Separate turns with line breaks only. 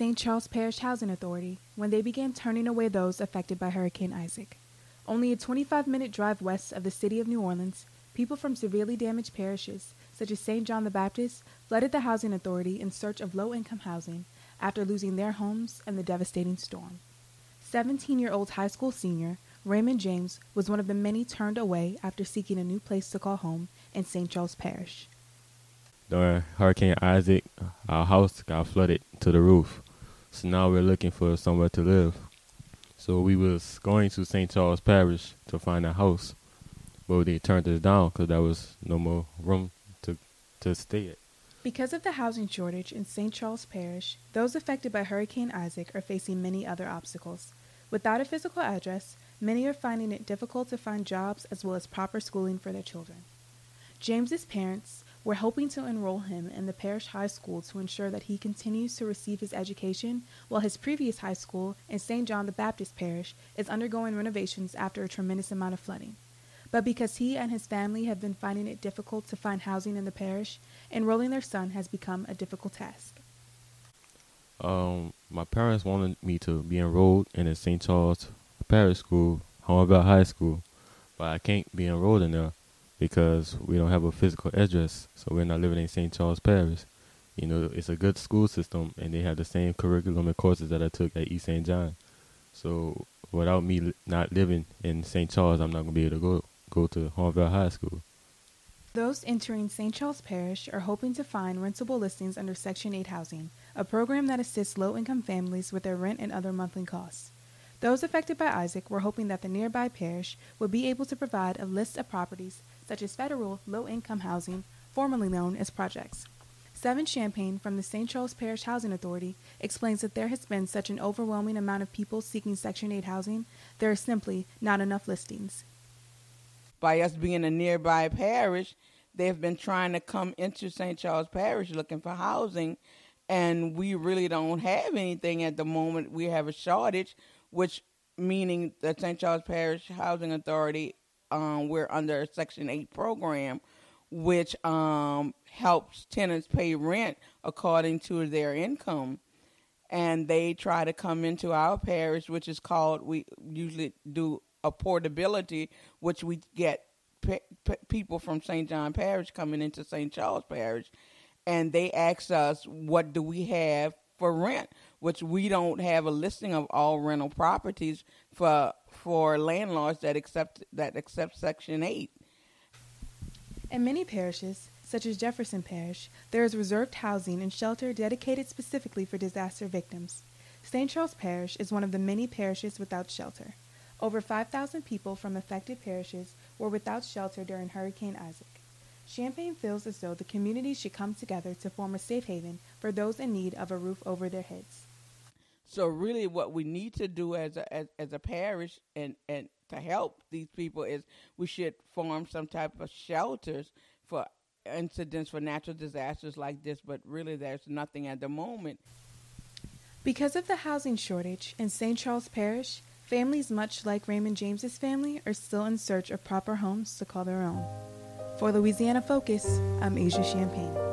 St. Charles Parish Housing Authority when they began turning away those affected by Hurricane Isaac. Only a 25-minute drive west of the city of New Orleans, people from severely damaged parishes, such as St. John the Baptist, flooded the housing authority in search of low-income housing after losing their homes in the devastating storm. 17-year-old high school senior Raymond James was one of the many turned away after seeking a new place to call home in St. Charles Parish.
During Hurricane Isaac, our house got flooded to the roof. So now we're looking for somewhere to live. So we was going to St. Charles Parish to find a house. But they turned us down because there was no more room to stay at.
Because of the housing shortage in St. Charles Parish, those affected by Hurricane Isaac are facing many other obstacles. Without a physical address, many are finding it difficult to find jobs as well as proper schooling for their children. James's parents were hoping to enroll him in the parish high school to ensure that he continues to receive his education, while his previous high school in St. John the Baptist Parish is undergoing renovations after a tremendous amount of flooding. But because he and his family have been finding it difficult to find housing in the parish, enrolling their son has become a difficult task.
My parents wanted me to be enrolled in the St. Charles Parish School, Homerville High School, but I can't be enrolled in there because we don't have a physical address, so we're not living in St. Charles Parish. You know, it's a good school system, and they have the same curriculum and courses that I took at East St. John. So without me not living in St. Charles, I'm not going to be able to go to Homerville High School.
Those entering St. Charles Parish are hoping to find rentable listings under Section 8 housing, a program that assists low-income families with their rent and other monthly costs. Those affected by Isaac were hoping that the nearby parish would be able to provide a list of properties such as federal low-income housing, formerly known as projects. Seven Champagne from the St. Charles Parish Housing Authority explains that there has been such an overwhelming amount of people seeking Section 8 housing, there are simply not enough listings.
By us being a nearby parish, they've been trying to come into St. Charles Parish looking for housing, and we really don't have anything at the moment. We have a shortage, which meaning the St. Charles Parish Housing Authority, we're under a Section 8 program, which helps tenants pay rent according to their income. And they try to come into our parish, which is called, we usually do a portability, which we get people from St. John Parish coming into St. Charles Parish, and they ask us, what do we have for rent, which we don't have a listing of all rental properties for landlords that accept Section 8.
In many parishes, such as Jefferson Parish, there is reserved housing and shelter dedicated specifically for disaster victims. St. Charles Parish is one of the many parishes without shelter. Over 5,000 people from affected parishes were without shelter during Hurricane Isaac. Champagne feels as though the community should come together to form a safe haven for those in need of a roof over their heads.
So really what we need to do as a parish and to help these people is we should form some type of shelters for incidents for natural disasters like this, but really there's nothing at the moment.
Because of the housing shortage in St. Charles Parish, families much like Raymond James's family are still in search of proper homes to call their own. For Louisiana Focus, I'm Asia Champagne.